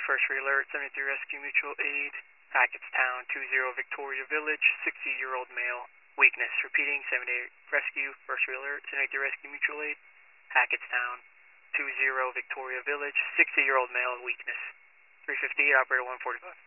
first re-alert, 73 Rescue Mutual Aid, Hackettstown, 20 Victoria Village, 60-year-old male, weakness. Repeating, 78 Rescue, first re-alert, 73 Rescue Mutual Aid, Hackettstown, 20 Victoria Village, 60-year-old male, weakness. 358, operator 145.